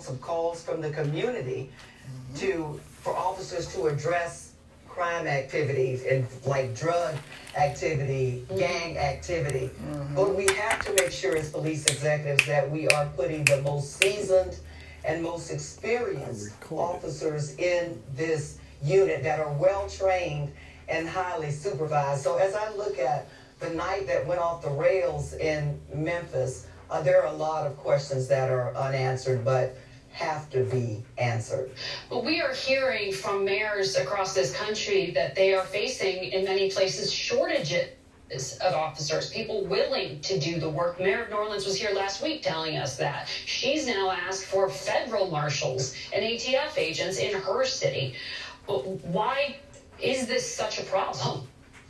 some calls from the community for officers to address crime activities and like drug activity, gang activity. But we have to make sure as police executives that we are putting the most seasoned and most experienced officers in this unit that are well trained and highly supervised. So as I look at the night that went off the rails in Memphis, there are a lot of questions that are unanswered, but have to be answered. Well, we are hearing from mayors across this country that they are facing, in many places, shortages of officers, people willing to do the work. Mayor of New Orleans was here last week telling us that. She's now asked for federal marshals and ATF agents in her city. Why is this such a problem?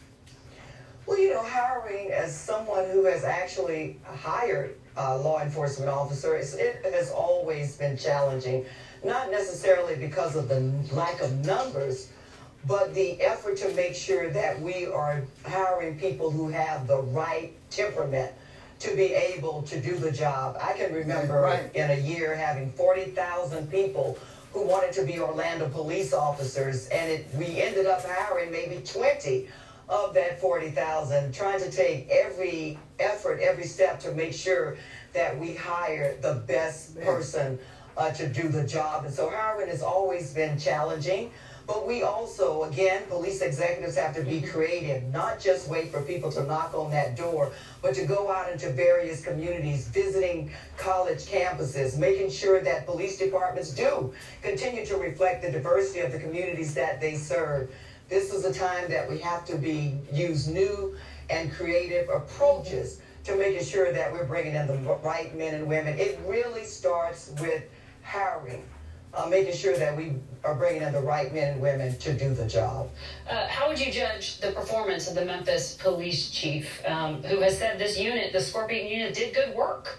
Well, you know, hiring as someone who has actually hired law enforcement officers, it has always been challenging, not necessarily because of the lack of numbers, but the effort to make sure that we are hiring people who have the right temperament to be able to do the job. I can remember in a year having 40,000 people who wanted to be Orlando police officers, and we ended up hiring maybe 20 of that 40,000, trying to take every effort, every step to make sure that we hire the best person to do the job. And so hiring has always been challenging, but we also, again, police executives have to be creative, not just wait for people to knock on that door, but to go out into various communities, visiting college campuses, making sure that police departments do continue to reflect the diversity of the communities that they serve. This is a time that we have to use new and creative approaches to making sure that we're bringing in the right men and women. It really starts with hiring, making sure that we are bringing in the right men and women to do the job. How would you judge the performance of the Memphis police chief, who has said this unit, the Scorpion unit, did good work?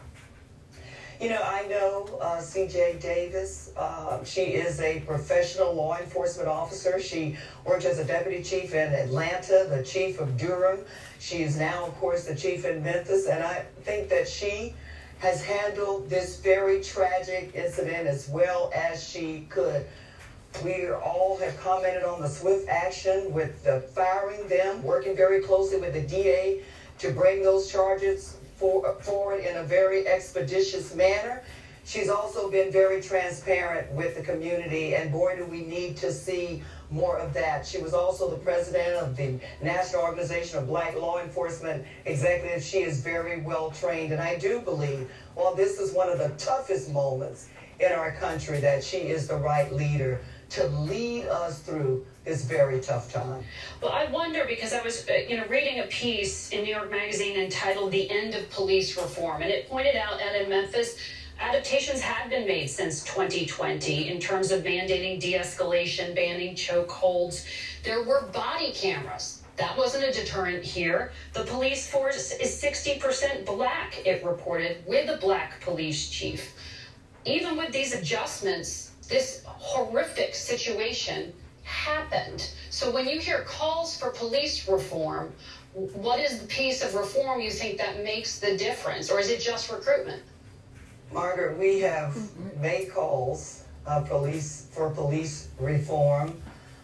You know, I know C.J. Davis. She is a professional law enforcement officer. She worked as a deputy chief in Atlanta, the chief of Durham. She is now, of course, the chief in Memphis. And I think that she has handled this very tragic incident as well as she could. We all have commented on the swift action with the firing them, working very closely with the DA to bring those charges forward in a very expeditious manner. She's also been very transparent with the community, and boy, do we need to see more of that. She was also the president of the National Organization of Black Law Enforcement Executives. She is very well trained, and I do believe, while this is one of the toughest moments in our country, that she is the right leader to lead us through this very tough time. Well, I wonder, because I was reading a piece in New York Magazine entitled "The End of Police Reform," and it pointed out that in Memphis, adaptations had been made since 2020 in terms of mandating de-escalation, banning chokeholds. There were body cameras. That wasn't a deterrent here. The police force is 60% black, it reported, with a black police chief. Even with these adjustments, this horrific situation happened. So when you hear calls for police reform, what is the piece of reform you think that makes the difference? Or is it just recruitment? Margaret, we have made calls for police reform,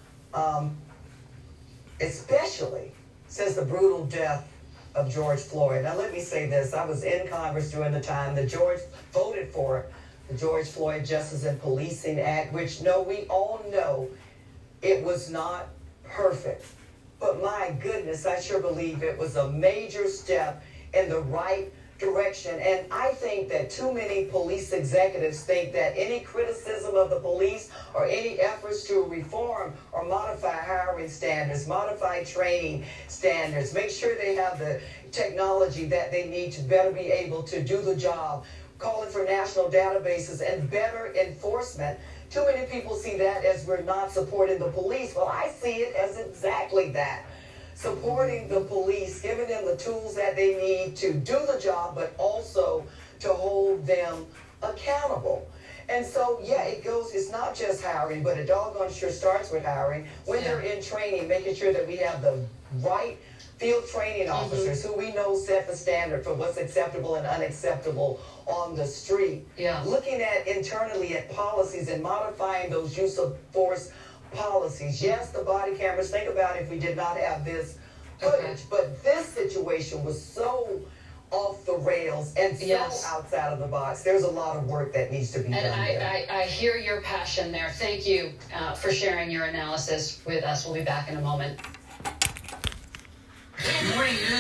especially since the brutal death of George Floyd. Now, let me say this. I was in Congress during the time that George voted for the George Floyd Justice and Policing Act, which, we all know it was not perfect. But my goodness, I sure believe it was a major step in the right direction. And I think that too many police executives think that any criticism of the police or any efforts to reform or modify hiring standards, modify training standards, make sure they have the technology that they need to better be able to do the job, calling for national databases and better enforcement. Too many people see that as we're not supporting the police. Well, I see it as exactly that. Supporting the police, giving them the tools that they need to do the job, but also to hold them accountable. And so, it's not just hiring, but it doggone sure starts with hiring. When they're in training, making sure that we have the right field training officers who we know set the standard for what's acceptable and unacceptable on the street. Yeah. Looking at internally at policies and modifying those use of force policies. Yes, the body cameras, think about if we did not have this footage, but this situation was so off the rails and so outside of the box. There's a lot of work that needs to be done there. I hear your passion there. Thank you for sharing your analysis with us. We'll be back in a moment.